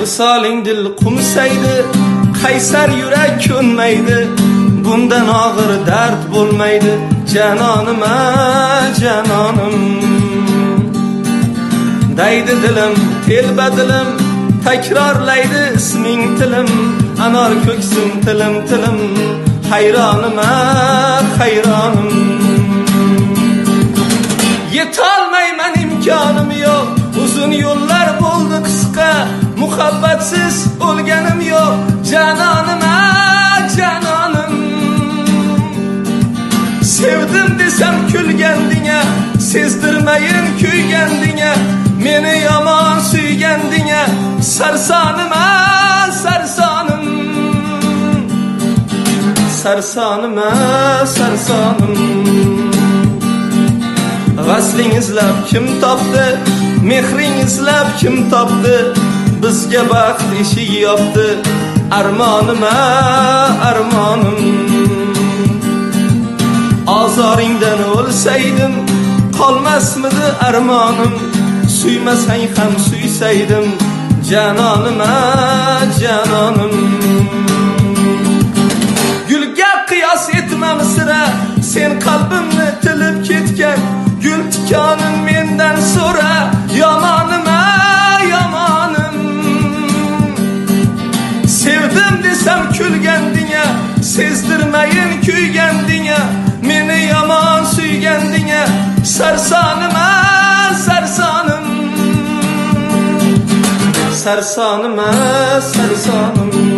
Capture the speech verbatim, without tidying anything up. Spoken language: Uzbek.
Visoling dil qumsaydi, qaysar yurak ko'nmaydi, bundan og'ir dard bo'lmaydi. Janonim, janonim, daydi dilim, telba dilim, takrorlaydi isming tilim, anor ko'ksim tilim tilim, hayronim, hayronim. Yetolmayman, imkonim yo'q, uzun yo'llar bo'ldi qisqa, muhabbatsiz o'lganim yo'q. Janonim, janonim, sevdim desam kulgandinga, sezdirmayin kuygandinga, meni yomon suygandinga. Sarsonim, sarsonim, sarsonim, sarsonim. Vasling izlab kim topdi, mehring izlab kim topdi, bizga baxt eshik yopdi. Armonim, armonim, ozoringdan o'lsaydim, qolmasmidi armonim, suymasang ham suysaydim. Janonim, janonim, gulga qiyos etmam sira, sen qalbimni tilib ketgan, gul tikonin mendan so'ra. Yomonim, yomonim, sevdim desam kulgandinga, sezdirmayin kuygandinga, meni yomon suygandinga. Sarsonim, sarsonim, sarsonim, sarsonim.